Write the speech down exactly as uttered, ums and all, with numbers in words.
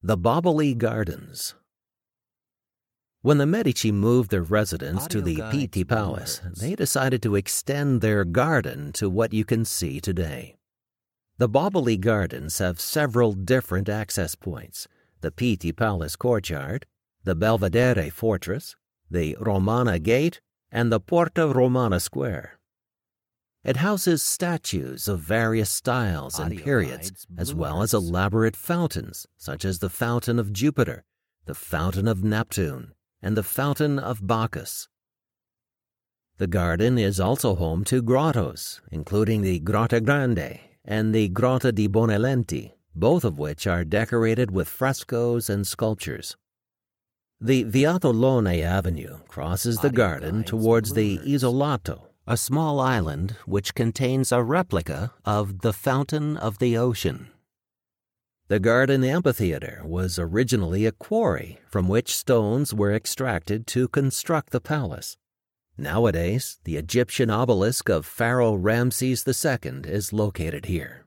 The Boboli Gardens. When the Medici moved their residence to the Pitti Palace, they decided to extend their garden to what you can see today. The Boboli Gardens have several different access points: the Pitti Palace courtyard, the Belvedere Fortress, the Romana Gate, and the Porta Romana Square. It houses statues of various styles and periods, as well as elaborate fountains, such as the Fountain of Jupiter, the Fountain of Neptune, and the Fountain of Bacchus. The garden is also home to grottos, including the Grotta Grande and the Grotta di Bonelenti, both of which are decorated with frescoes and sculptures. The Viatolone Avenue crosses the garden towards the Isolato, a small island which contains a replica of the Fountain of the Ocean. The garden amphitheater was originally a quarry from which stones were extracted to construct the palace. Nowadays, the Egyptian obelisk of Pharaoh Ramses the Second is located here.